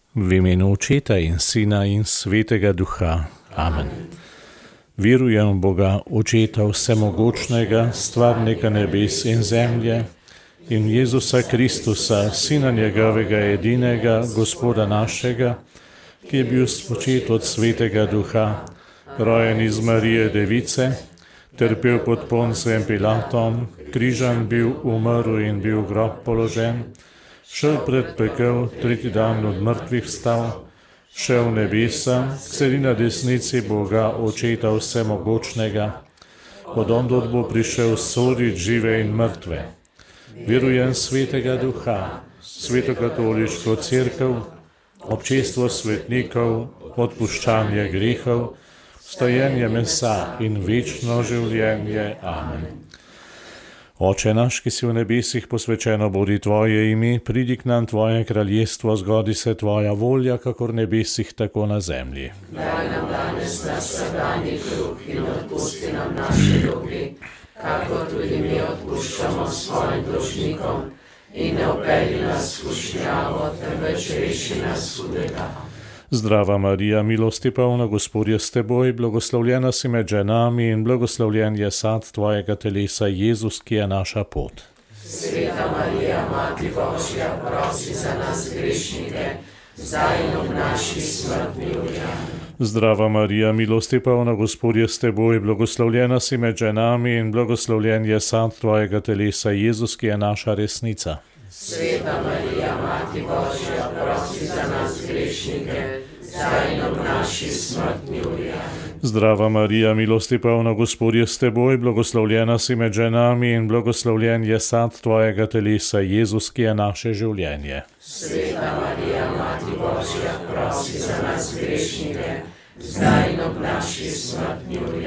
V imenu Očeta in Sina in Svetega Duha. Amen. Verujem v Boga, Očeta vsemogočnega, stvarnika nebes in zemlje, in Jezusa Kristusa, Sina njegovega edinega, Gospoda našega, ki je bil spočet od Svetega Duha, rojen iz Marije Device, trpel pod Poncijem Pilatom, križan bil, umrl in bil v grob položen, šel pred pekel, tretji dan od mrtvih vstal, šel v nebesa, sedi na desnici Boga, Očeta vsemogočnega, od ondod bo prišel sodit žive in mrtve. Verujem Svetega Duha, Svetokatoliško cerkev, občestvo svetnikov, odpuščanje grehov, stojenje mesa in večno življenje. Amen. Oče naš, ki si v nebesih, posvečeno bodi tvoje ime, pridi k nam tvoje kraljestvo, zgodi se tvoja volja, kakor v nebesih, tako na zemlji. Daj nam danes naš vsakdanji kruh in odpusti nam naše dolge, kakor tudi mi odpuščamo svojim dolžnikom, in ne vpelji nas v skušnjavo, temveč reši nas hudega. Zdrava Marija, milosti polna, Gospod je s teboj, blagoslovljena si med ženami in blagoslovljen je sad tvojega telesa, Jezus, ki je naša pot. Sveta Marija, Mati Božja, prosi za nas grešnike, zdaj in ob naši smrtni uri. Zdrava Marija, milosti polna, Gospod je s teboj, blagoslovljena si med ženami in blagoslovljen je sad tvojega telesa, Jezus, ki je naša resnica. Sveta Marija, Mati Božja, prosi za nas grešnike, zdaj in ob naši smrtni uri. Zdrava Marija, milosti polna, Gospod je s teboj, blagoslovljena si med ženami in blagoslovljen je sad tvojega telesa, Jezus, ki je naše življenje. Sveta Marija, Mati Božja, prosi za nas grešnike, zdaj in ob naši smrtni uri.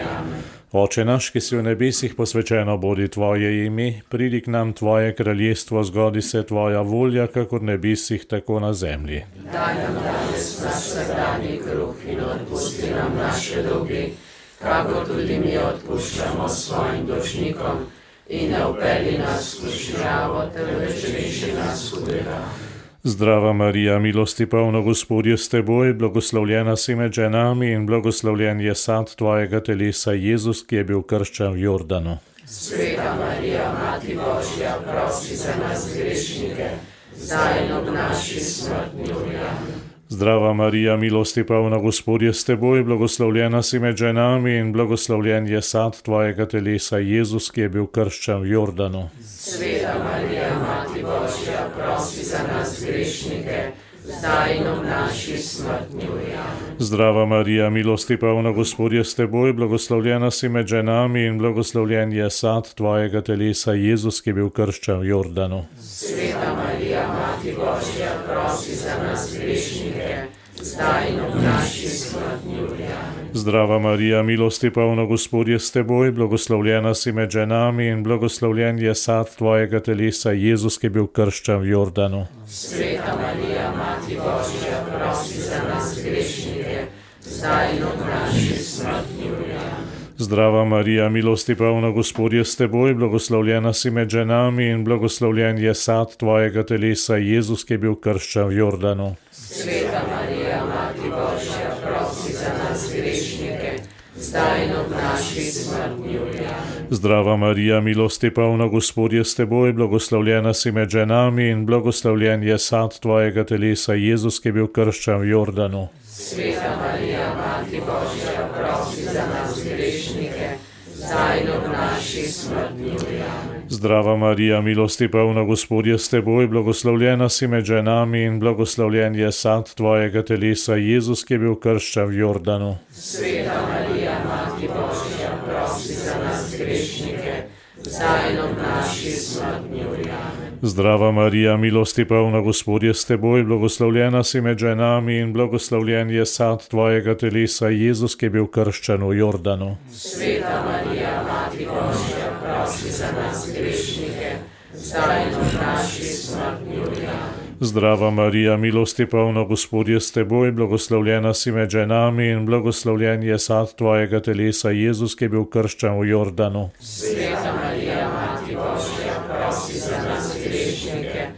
Oče naš, ki si v nebesih, posvečeno bodi tvoje ime, pridi k nam tvoje kraljestvo, zgodi se tvoja volja, kakor v nebesih, tako na zemlji. Daj nam danes naš vsakdanji kruh in odpusti nam naše dolge, kakor tudi mi odpuščamo svojim dolžnikom, in ne vpelji nas v skušnjavo, temveč reši nas hudega. Zdrava Marija, milosti polna, Gospod je s teboj, blagoslovljena si med ženami in blagoslovljen je sad tvojega telesa, Jezus, ki je bil krščen v Jordanu. Sveta Marija, Mati Božja, prosi za nas grešnike, zdaj in ob naši smrtni uri. Zdrava Marija, milosti polna, Gospod je s teboj, blagoslovljena si med ženami in blagoslovljen je sad tvojega telesa, Jezus, ki je bil krščen v Jordanu. Sveta Marija, Mati Božja, prosi za nas grešnike, zdaj in ob naši smrtni uri. Zdrava Marija, milosti polna, Gospod je s teboj, blagoslovljena si med ženami in blagoslovljen je sad tvojega telesa, Jezus, ki je bil krščen v Jordanu. Sveta Marija, Mati Božja, prosi za nas grešnike, zdaj in ob naši smrtni uri. Zdrava Marija, milosti polna, Gospod je s teboj, blagoslovljena si med ženami in blagoslovljen je sad tvojega telesa, Jezus, ki je bil krščen v Jordanu. Sveta Marija, Mati Božja, prosi za nas grešnike, zdaj in ob naši smrtni uri. Zdrava Marija, milosti polna, Gospod je s teboj, blagoslovljena si med ženami in blagoslovljen je sad tvojega telesa, Jezus, ki je bil krščen v Jordanu. Sveta Marija, Mati Božja, prosi za nas grešnike, zdaj in ob naši smrtni uri. Zdrava Marija, milosti polna, Gospod je s teboj, blagoslovljena si med ženami in blagoslovljen je sad tvojega telesa, Jezus, ki je bil krščen v Jordanu. Sveta Marija, Mati Božja, prosi za nas grešnike, zdaj in ob naši smrtni uri. Zdrava Marija, milosti polna, Gospod je s teboj, blagoslovljena si med ženami in blagoslovljen je sad tvojega telesa, Jezus, ki je bil krščen v Jordanu. Sveta Marija, Mati Božja, prosi za nas grešnike, zdaj in ob naši smrtni uri. Zdrava Marija, milosti polna, Gospod je s teboj, blagoslovljena si med ženami in blagoslovljen je sad tvojega telesa, Jezus, ki je bil krščen v Jordanu. Sveta Marija, Mati Božja, prosi za nas grešnike, zdaj in ob naši smrtni uri. Zdrava Marija, milosti polna, Gospod je s teboj, blagoslovljena si med ženami in blagoslovljen je sad tvojega telesa, Jezus, ki je bil krščen v Jordanu. Sveta Marija, Mati Božja, prosi za nas grešnike,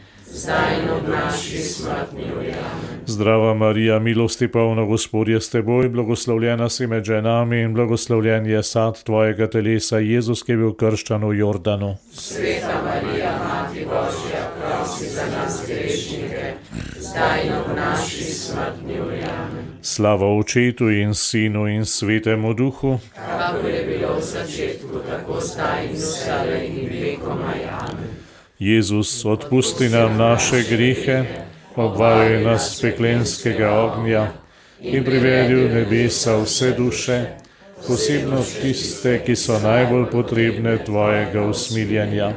zdaj in ob naši smrtni uri. Amen. Zdrava Marija, milosti polna, Gospod je s teboj, blagoslovljena si med ženami in blagoslovljen je sad tvojega telesa, Jezus, ki je bil krščan v Jordanu. Sveta Marija, Mati Božja, prosi za nas grešnike, zdaj in ob naši smrtni uri. Amen. Slava Očetu in Sinu in Svetemu Duhu, Kakor je bilo v začetku, tako zdaj in vselej in vekomaj. Amen. Jezus, odpusti nam naše grehe, obvaruj nas peklenskega ognja in privedi v nebesa vse duše, posebno tiste, ki so najbolj potrebne tvojega usmiljenja.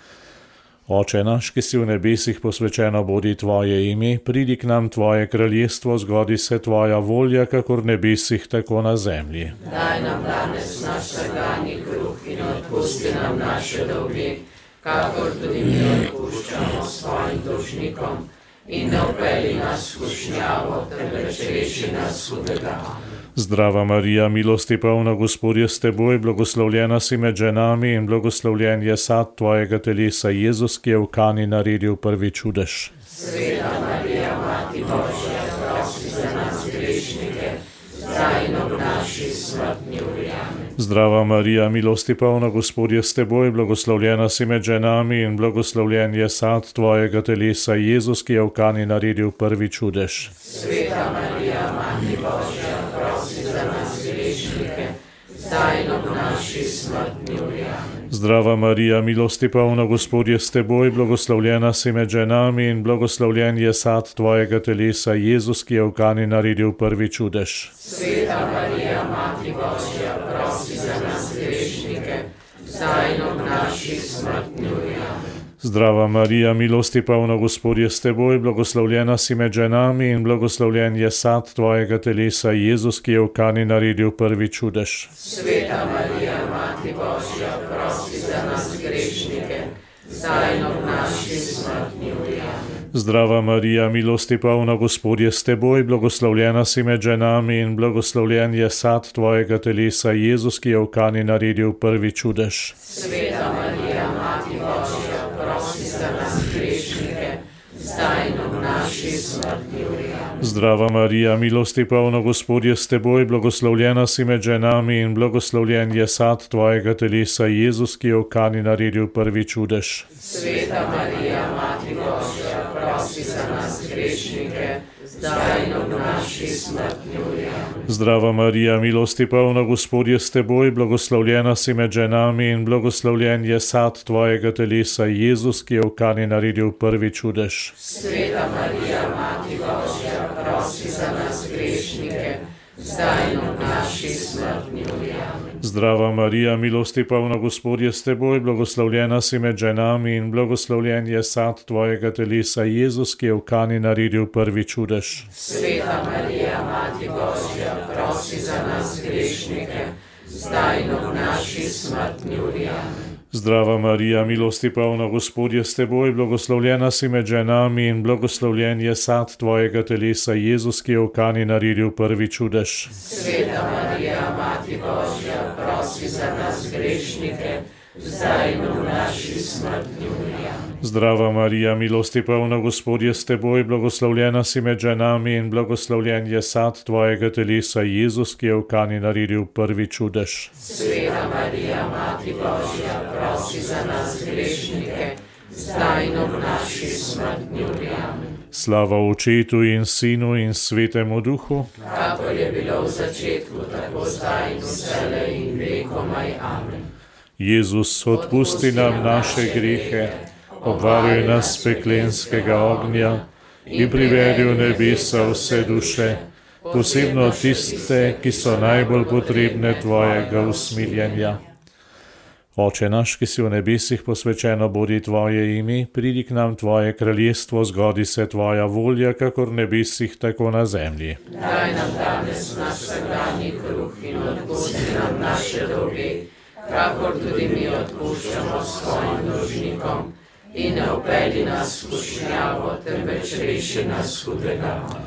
Oče naš, ki si v nebesih, posvečeno bodi tvoje ime, pridi k nam tvoje kraljestvo, zgodi se tvoja volja, kakor v nebesih, tako na zemlji. Daj nam danes naš vsakdanji kruh in odpusti nam naše dolge, kakor tudi mi odpuščamo svojim dolžnikom, in ne vpelji nas v skušnjavo, temveč reši nas hudega. Zdrava Marija, milosti polna, Gospod je s teboj, blagoslovljena si med ženami in blagoslovljen je sad tvojega telesa, Jezus, ki je v Kani naredil prvi čudež. Sveta Marija, Mati Božja, prosi za nas grešnike, zdaj in ob naši smrtni uri. Amen. Zdrava Marija, milosti polna, Gospod je s teboj, blagoslovljena si med ženami in blagoslovljen je sad tvojega telesa, Jezus, ki je v Kani naredil prvi čudež. Sveta Marija, Mati Božja, prosi za nas grešnike, zdaj in ob naši smrtni uri. Amen. Zdrava Marija, milosti polna, Gospod je s teboj, blagoslovljena si med ženami in blagoslovljen je sad tvojega telesa, Jezus, ki je v Kani naredil prvi čudež. Sveta Marija, Mati Božja, prosi za nas grešnike, zdaj in ob naši smrtni uri. Amen. Zdrava Marija, milosti polna, Gospod je s teboj, blagoslovljena si med ženami in blagoslovljen je sad tvojega telesa, Jezus, ki je v Kani naredil prvi čudež. Sveta Marija, Mati Božja, prosi za nas grešnike, zdaj in ob naši smrtni uri. Amen. Zdrava Marija, milosti polna, Gospod je s teboj, blagoslovljena si med ženami in blagoslovljen je sad tvojega telesa, Jezus, ki je v Kani naredil prvi čudež. Sveta Marija, Mati Božja, prosi za nas grešnike, zdaj in ob naši smrtni uri. Amen. Zdrava Marija, milosti polna, Gospod je s teboj, blagoslovljena si med ženami in blagoslovljen je sad tvojega telesa, Jezus, ki je v Kani naredil prvi čudež. Sveta Marija, Mati Božja, prosi za nas grešnike, zdaj in ob naši smrtni uri. Amen. Zdrava Marija, milosti polna, Gospod je s teboj, blagoslovljena si med ženami in blagoslovljen je sad tvojega telesa, Jezus, ki je v Kani naredil prvi čudež. Sveta Marija, Mati Božja, prosi za nas grešnike, zdaj in ob naši smrtni uri. Amen. Zdrava Marija, milosti polna, Gospod je s teboj, blagoslovljena si med ženami in blagoslovljen je sad tvojega telesa, Jezus, ki je v Kani naredil prvi čudež. Sveta Marija, Mati Božja, prosi za nas grešnike, zdaj in ob naši smrtni uri. Amen. Zdrava Marija, milosti polna, Gospod je s teboj, blagoslovljena si med ženami in blagoslovljen je sad tvojega telesa, Jezus, ki je v Kani naredil prvi čudež. Sveta Marija, Mati Božja, prosi za nas grešnike, zdaj in ob naši smrtni uri. Amen. Zdrava Marija, milosti polna, Gospod je s teboj, blagoslovljena si med ženami in blagoslovljen je sad tvojega telesa, Jezus, ki je v Kani naredil prvi čudež. Sveta Marija, Mati Božja, prosi za nas grešnike, zdaj in ob naši smrtni uri. Amen. Slava Očetu in Sinu in Svetemu Duhu, Kakor je bilo v začetku, tako zdaj in vselej in vekomaj. Amen. Jezus, odpusti nam naše grehe, obvaruj nas peklenskega ognja in privedi v nebesa vse duše, posebno tiste, ki so najbolj potrebne tvojega usmiljenja. Oče naš, ki si v nebesih, posvečeno bodi tvoje ime, pridi k nam tvoje kraljestvo, zgodi se tvoja volja, kakor v nebesih, tako na zemlji. Daj nam danes naš vsakdanji kruh in odpusti nam naše dolge, kakor tudi mi odpuščamo svojim dolžnikom, in ne vpelji nas v skušnjavo, temveč reši nas hudega.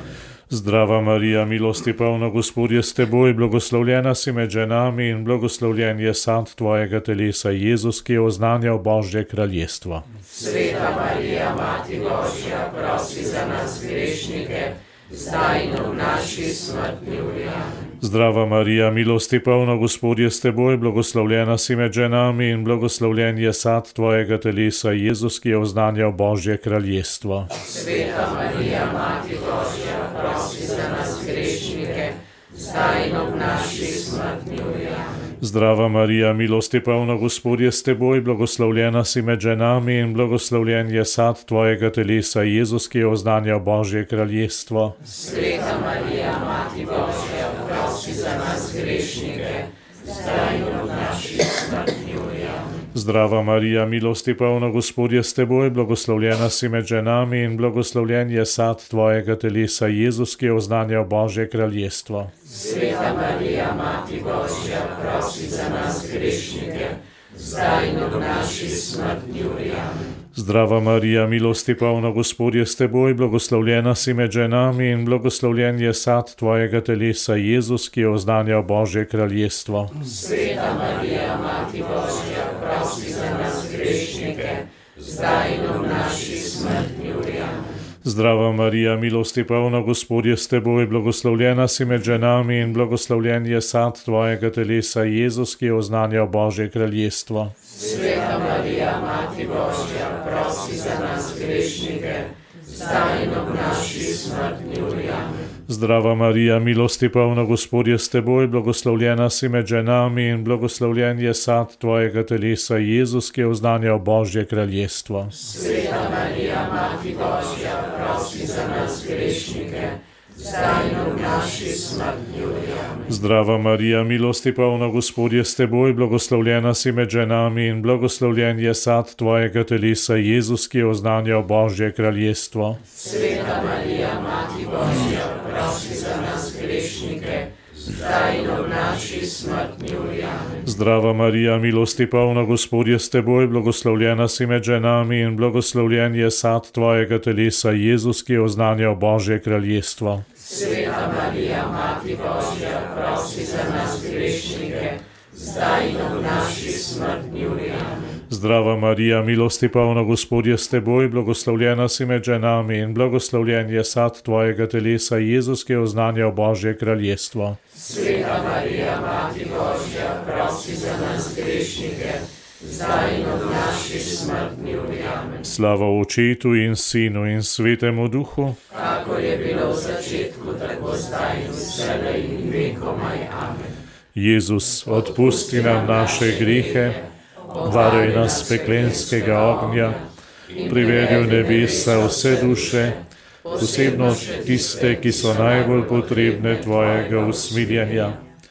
Zdrava Marija, milosti polna, Gospod je s teboj, blagoslovljena si med ženami in blagoslovljen je sad tvojega telesa, Jezus, ki je oznanjal Božje kraljestvo. Sveta Marija, Mati Božja, prosi za nas grešnike, zdaj in v naši smrtni uri. Zdrava Marija, milosti polna, Gospod je s teboj, blagoslovljena si med ženami in blagoslovljen je sad tvojega telesa, Jezus, ki je oznanjal Božje kraljestvo. Sveta Marija, Mati Božja, prosi za nas grešnike, zdaj in v naši smrtni uri. Zdrava Marija, milosti polna, Gospod je s teboj, blagoslovljena si med ženami in blagoslovljen je sad tvojega telesa, Jezus, ki je oznanjal Božje kraljestvo. Sveta Marija, Mati Božja, prosi za nas grešnike, zdaj in v naši smrtni uri. Zdrava Marija, milosti polna, Gospod je s teboj, blagoslovljena si med ženami in blagoslovljen je sad tvojega telesa, Jezus, ki je oznanjal Božje kraljestvo. Sveta Marija, Mati Božja, prosi za nas grešnike, zdaj in v naši smrtni uri. Zdrava Marija, milosti polna, Gospod je s teboj, blagoslovljena si med ženami in blagoslovljen je sad tvojega telesa, Jezus, ki je oznanjal Božje kraljestvo. Sveta Marija, Mati Božja, prosi za nas grešnike, zdaj in v naši smrtni uri. Zdrava Marija, milosti polna, Gospod je s teboj, blagoslovljena si med ženami in blagoslovljen je sad tvojega telesa, Jezus, ki je oznanjal Božje kraljestvo. Sveta Marija, Mati Božja, prosi za nas grešnike, zdaj in v naši smrtni uri. Zdrava Marija, milosti polna, Gospod je s teboj, blagoslovljena si med ženami in blagoslovljen je sad tvojega telesa, Jezus, ki je oznanjal Božje kraljestvo. Sveta Marija, Mati Božja, prosi za nas grešnike, zdaj in v naši smrtni uri. Zdrava Marija, milosti polna, Gospod je s teboj, blagoslovljena si med ženami in blagoslovljen je sad tvojega telesa, Jezus, ki je oznanjal Božje kraljestvo. Sveta Marija, Mati Božja, prosi za nas grešnike, zdaj in v naši smrtni uri. Zdrava Marija, milosti polna, Gospod je s teboj, blagoslovljena si med ženami in blagoslovljen je sad tvojega telesa, Jezus, ki je oznanjal Božje kraljestvo. Sveta Marija, Mati Božja, prosi za nas grešnike, zdaj in v naši smrtni uri. Zdrava Marija, milosti polna, Gospod je s teboj, blagoslovljena si med ženami in blagoslovljen je sad tvojega telesa, Jezus, ki je oznanjal Božje kraljestvo. Sveta Marija, Mati Božja, prosi za nas grešnike, zdaj in v naši smrtni uri. Slava Očetu in Sinu in Svetemu Duhu, kakor je bilo v začetku, tako zdaj in vselej in vekomaj. Amen. Jezus, odpusti nam naše grehe, varuj nas peklenskega ognja, privedi v nebesa vse duše, posebno tiste, ki so najbolj potrebne tvojega usmiljenja.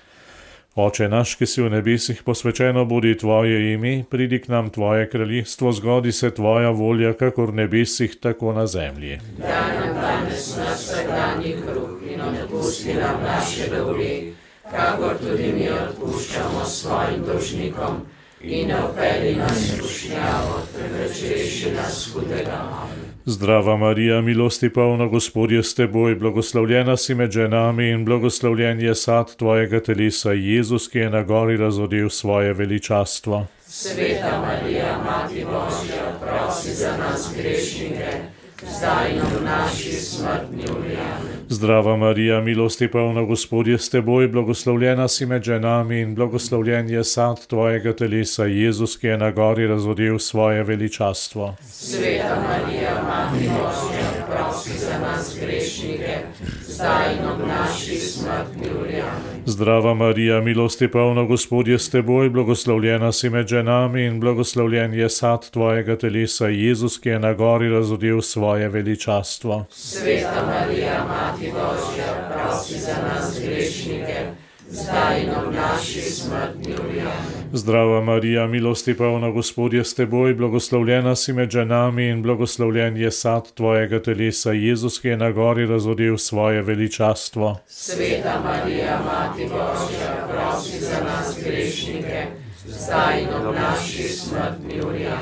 Oče naš, ki si v nebesih, posvečeno bodi tvoje ime, pridi k nam tvoje kraljestvo, zgodi se tvoja volja, kakor v nebesih, tako na zemlji. Daj nam danes naš vsakdanji kruh in odpusti nam naše dolge, kakor tudi mi odpuščamo svojim dolžnikom, in ne vpelji nas v skušnjavo, temveč reši nas hudega. Amen. Zdrava Marija, milosti polna, Gospod je s teboj, blagoslovljena si med ženami in blagoslovljen je sad tvojega telesa, Jezus, ki je na gori razodel svoje veličastvo. Sveta Marija, Mati Božja, prosi za nas grešnike, zdaj in v naši smrtni uri. Zdrava Marija, milosti polna, Gospod je s teboj, blagoslovljena si med ženami in blagoslovljen je sad tvojega telesa, Jezus, ki je na gori razodel svoje veličastvo. Sveta Marija, Mati Božja, prosi za nas grešnike, zdaj in v naši smrtni uri. Zdrava Marija, milosti polna, Gospod je s teboj, blagoslovljena si med ženami in blagoslovljen je sad tvojega telesa, Jezus, ki je na gori razodel svoje veličastvo. Sveta Marija, Mati Božja, prosi za nas grešnike, zdaj in v naši smrtni uri. Zdrava Marija, milosti polna, Gospod je s teboj, blagoslovljena si med ženami in blagoslovljen je sad tvojega telesa, Jezus, ki je na gori razodel svoje veličastvo. Sveta Marija, Mati Božja, prosi za nas grešnike, zdaj in v naši smrtni uri.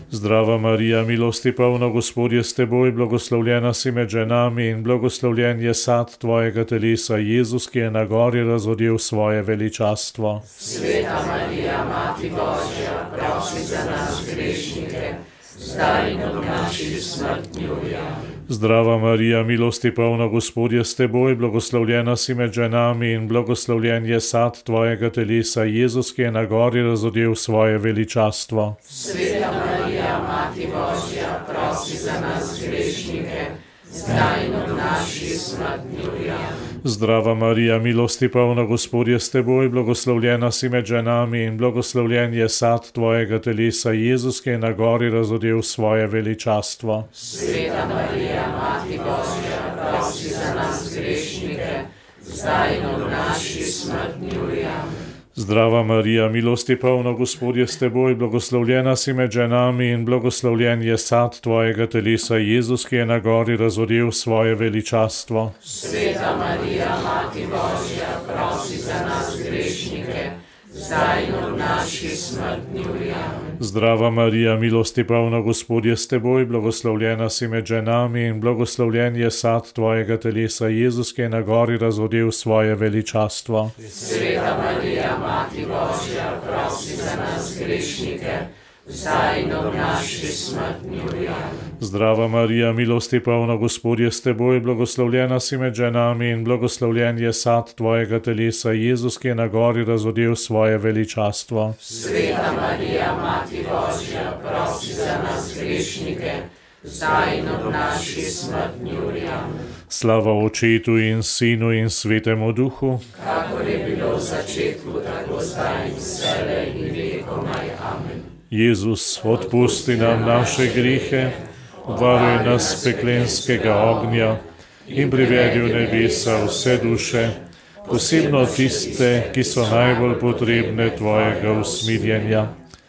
Zdrava Marija, milosti polna, Gospod je s teboj, blagoslovljena si med ženami in blagoslovljen je sad tvojega telesa, Jezus, ki je na gori razodel svoje veličastvo. Sveta Marija, Mati Božja, prosi za nas grešnike, zdaj in ob naši smrtni uri. Zdrava Marija, milosti polna, Gospod je s teboj, blagoslovljena si med ženami in blagoslovljen je sad tvojega telesa, Jezus, ki je na gori razodel svoje veličastvo. Sveta Marija, Mati Božja, prosi za nas grešnike, zdaj in ob naši smrtni uri. Zdrava Marija, milosti polna, Gospod je s teboj, blagoslovljena si med ženami in blagoslovljen je sad tvojega telesa, Jezus, ki je na gori razodel svoje veličastvo. Sveta Marija, Mati Božja, prosi za nas grešnike, zdaj in ob naši smrtni uri. Zdrava Marija, milosti polna, Gospod je s teboj, blagoslovljena si med ženami in blagoslovljen je sad tvojega telesa, Jezus, ki je na gori razodel svoje veličastvo. Sveta Marija, Mati Božja, prosi za nas grešnike, zdaj in ob naši smrtni uri. Zdrava Marija, milosti polna, Gospod je s teboj, blagoslovljena si med ženami in blagoslovljen je sad tvojega telesa, Jezus, ki je na gori razodel svoje veličastvo. Sveta Marija, Mati Božja, prosi za nas grešnike, zdaj in ob naši smrtni uri. Zdrava Marija, milosti polna, Gospod je s teboj, blagoslovljena si med ženami in blagoslovljen je sad tvojega telesa, Jezus, ki je na gori razodel svoje veličastvo. Sveta Marija, Mati Božja, prosi za nas grešnike, zdaj in ob naši smrtni uri. Slava Očetu in Sinu in Svetemu Duhu, kakor je bilo v začetku, tako zdaj in vselej in vekomaj. Amen. Jezus, odpusti nam naše grehe, obvaruj nas peklenskega ognja in privedi v nebesa vse duše, posebno tiste, ki so najbolj potrebne tvojega usmiljenja.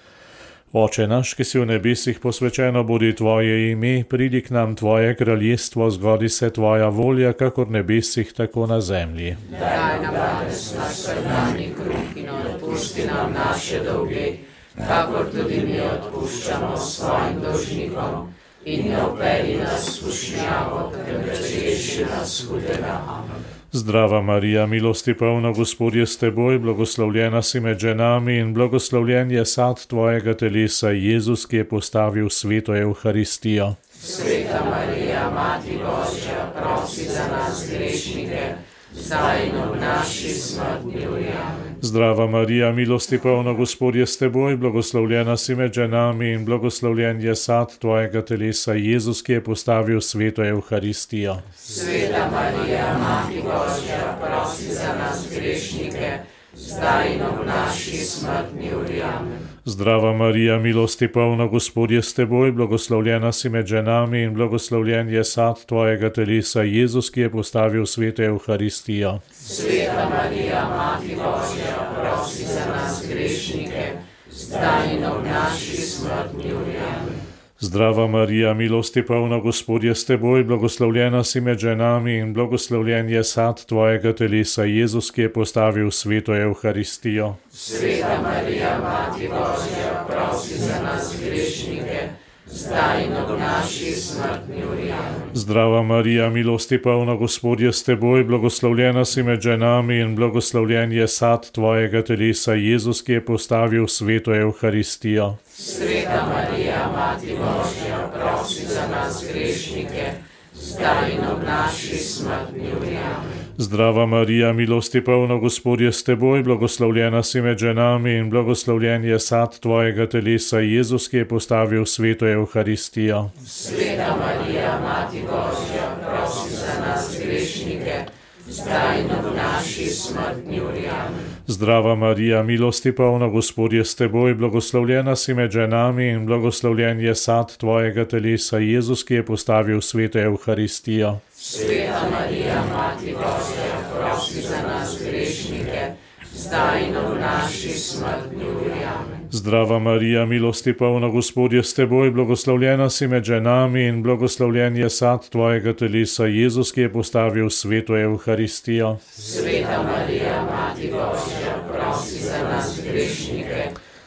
Oče naš, ki si v nebesih, posvečeno bodi tvoje ime, pridi k nam tvoje kraljestvo, zgodi se tvoja volja, kakor v nebesih, tako na zemlji. Daj nam danes naš vsakdanji kruh in odpusti nam naše dolge, kakor tudi mi odpuščamo svojim dolžnikom, in ne vpelji nas v skušnjavo, temveč reši nas hudega. Amen. Zdrava Marija, milosti polna, Gospod je s teboj, blagoslovljena si med ženami in blagoslovljen je sad tvojega telesa, Jezus, ki je postavil sveto Evharistijo. Sveta Marija, Mati Božja, prosi za nas grešnike, zdaj in ob naši smrtni uri. Zdrava Marija, milosti polna, Gospod je s teboj, blagoslovljena si med ženami in blagoslovljen je sad tvojega telesa, Jezus, ki je postavil sveto Evharistijo. Sveta Marija, Mati Božja, prosi za nas grešnike, zdaj in ob naši smrtni uri. Zdrava Marija, milosti polna, Gospod je s teboj, blagoslovljena si med ženami in blagoslovljen je sad tvojega telesa, Jezus, ki je postavil sveto Evharistijo. Sveta Marija, Mati Božja, prosi za nas grešnike, zdaj in ob naši smrtni uri. Zdrava Marija, milosti polna, Gospod je s teboj, blagoslovljena si med ženami in blagoslovljen je sad tvojega telesa, Jezus, ki je postavil sveto Evharistijo. Sveta Marija, Mati Božja, prosi za nas grešnike, zdaj in ob naši smrtni uri. Zdrava Marija, milosti polna, Gospod je s teboj, blagoslovljena si med ženami in blagoslovljen je sad tvojega telesa, Jezus, ki je postavil sveto Evharistijo. Sveta Marija, Mati Božja, prosi za nas grešnike, zdaj in ob naši smrtni uri. Zdrava Marija, milosti polna, Gospod je s teboj, blagoslovljena si med ženami in blagoslovljen je sad tvojega telesa, Jezus, ki je postavil sveto Evharistijo. Sveta Marija, Mati Božja, prosi za nas grešnike, zdaj in ob naši smrtni uri. Zdrava Marija, milosti polna, Gospod je s teboj, blagoslovljena si med ženami in blagoslovljen je sad tvojega telesa, Jezus, ki je postavil sveto Evharistijo. Sveta Marija, Mati Božja, prosi za nas grešnike, zdaj in ob naši smrtni uri. Zdrava Marija, milosti polna, Gospod je s teboj, blagoslovljena si med ženami in blagoslovljen je sad tvojega telesa, Jezus, ki je postavil sveto Evharistijo. Sveta Marija, Mati Božja, prosi za nas grešnike,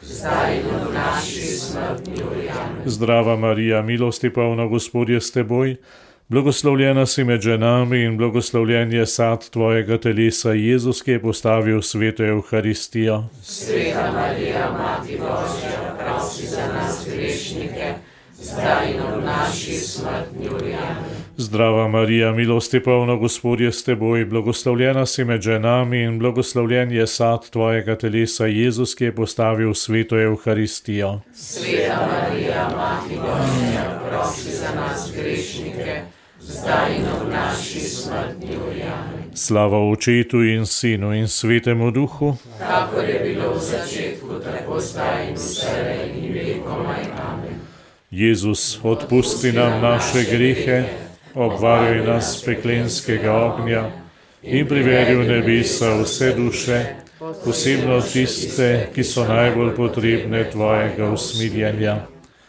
zdaj in v naši smrti. Amen. Zdrava Marija, milosti polna, Gospod je s teboj, blagoslovljena si med ženami in blagoslovljen je sad tvojega telesa, Jezus, ki je postavil sveto Evharistijo. Sveta Marija, Mati Božja, prosi za nas grešnike, zdaj in v naši smrti. Amen. Zdrava Marija, milosti polna, Gospod je s teboj, blagoslovljena si med ženami in blagoslovljen je sad tvojega telesa, Jezus, ki je postavil sveto Evharistijo. Sveta Marija, Mati Božja, prosi za nas grešnike, zdaj in v naši smrti. Amen. Slava Očetu in Sinu in Svetemu Duhu, kakor je bilo v začetku, tako zdaj in vselej in vekomaj. Amen. Jezus, odpusti nam naše grehe, obvaruj nas peklenskega ognja in privedi v nebesa vse duše, posebno tiste, ki so najbolj potrebne tvojega usmiljenja.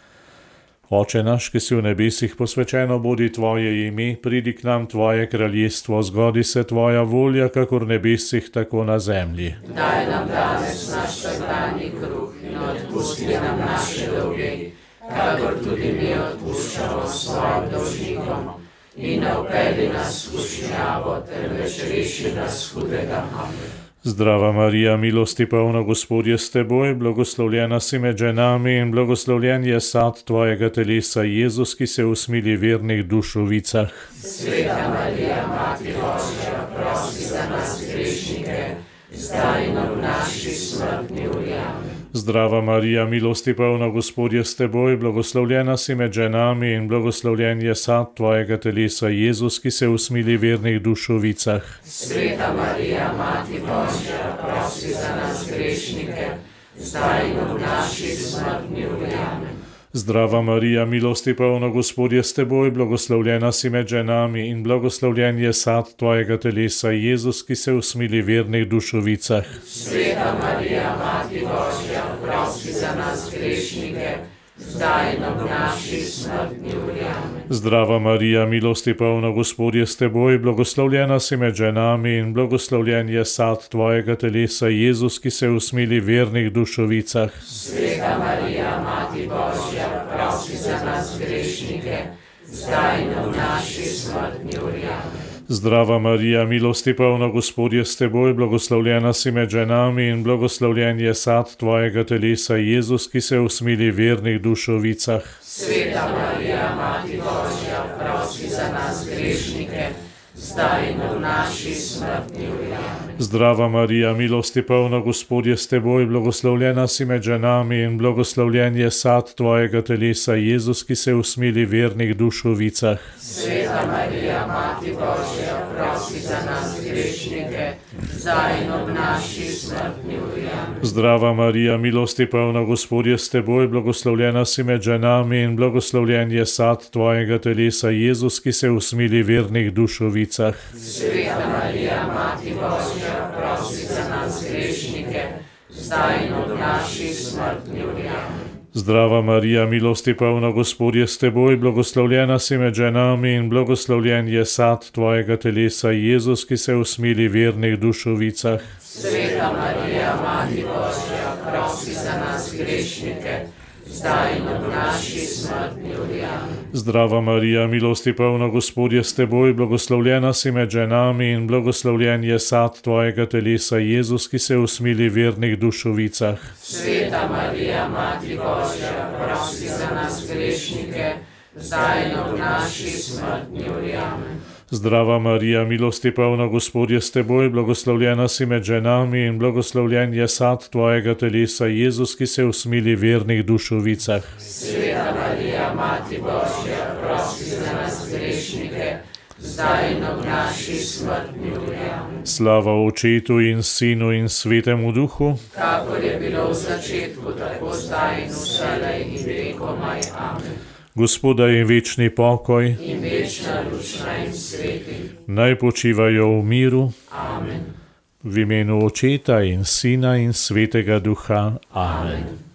Oče naš, ki si v nebesih, posvečeno bodi tvoje ime, pridi k nam tvoje kraljestvo, zgodi se tvoja volja, kakor v nebesih, tako na zemlji. Daj nam danes naš vsakdanji kruh in odpusti nam naše dolge, kakor tudi mi odpuščamo svojim dolžnikom. In ne vpelji nas v skušnjavo, temveč reši nas hudega. Amen. Zdrava Marija, milosti polna, Gospod je s teboj, blagoslovljena si med ženami in blagoslovljen je sad tvojega telesa, Jezus, ki se usmili vernih duš v vicah. Sveta Marija, Mati Božja, prosi za nas grešnike, zdaj in v naši smrti. Amen. Zdrava Marija, milosti polna, Gospod je s teboj, blagoslovljena si med ženami in blagoslovljen je sad tvojega telesa, Jezus, ki se usmili vernih duš v vicah. Sveta Marija, Mati Božja, prosi za nas grešnike, zdaj in v naši smrti. Amen. Zdrava Marija, milosti polna, Gospod je s teboj, blagoslovljena si med ženami in blagoslovljen je sad tvojega telesa, Jezus, ki se usmili vernih duš v vicah. Sveta Marija, Mati Božja, prosi za nas grešnike, zdaj in v naši smrti. Amen. Zdrava Marija, milosti polna, Gospod je s teboj, blagoslovljena si med ženami in blagoslovljen je sad tvojega telesa, Jezus, ki se usmili vernih duš v vicah. Sveta Marija, Mati Božja, prosi za nas grešnike, zdaj in v naši smrti. Amen. Zdrava Marija, milosti polna, Gospod je s teboj, blagoslovljena si med ženami in blagoslovljen je sad tvojega telesa, Jezus, ki se usmili vernih duš v vicah. Sveta Marija, Mati Božja, prosi za nas grešnike, zdaj in v naši smrti. Amen. Zdrava Marija, milosti polna, Gospod je s teboj, blagoslovljena si med ženami in blagoslovljen je sad tvojega telesa, Jezus, ki se usmili vernih duš v vicah. Sveta Marija, Mati Božja, prosi za nas grešnike, zdaj in v naši smrti. Amen. Zdrava Marija, milosti polna, Gospod je s teboj, blagoslovljena si med ženami in blagoslovljen je sad tvojega telesa, Jezus, ki se usmili vernih duš v vicah. Sveta Marija, Mati Božja, prosi za nas grešnike, zdaj in v naši smrti. Amen. Zdrava Marija, milosti polna, Gospod je s teboj, blagoslovljena si med ženami in blagoslovljen je sad tvojega telesa, Jezus, ki se usmili vernih duš v vicah. Sveta Marija, Mati Božja, prosi za nas grešnike, zdaj in v naši smrti. Amen. Zdrava Marija, milosti polna, Gospod je s teboj, blagoslovljena si med ženami in blagoslovljen je sad tvojega telesa, Jezus, ki se usmili vernih duš v vicah. Sveta Marija, Mati Božja, prosi za nas grešnike, zdaj in v naši smrti. Amen. Zdrava Marija, milosti polna, Gospod je s teboj, blagoslovljena si med ženami in blagoslovljen je sad tvojega telesa, Jezus, ki se usmili vernih duš v vicah. Sveta Marija, Mati Božja, prosi za nas grešnike, zdaj in v naši smrti. Amen. Slava Očetu in Sinu in Svetemu Duhu, kakor je bilo v začetku, tako zdaj in vselej in vekomaj. Amen. Gospoda in večni pokoj in večna lučna in sveti naj počivajo v miru. Amen. V imenu Očeta in Sina in Svetega Duha. Amen.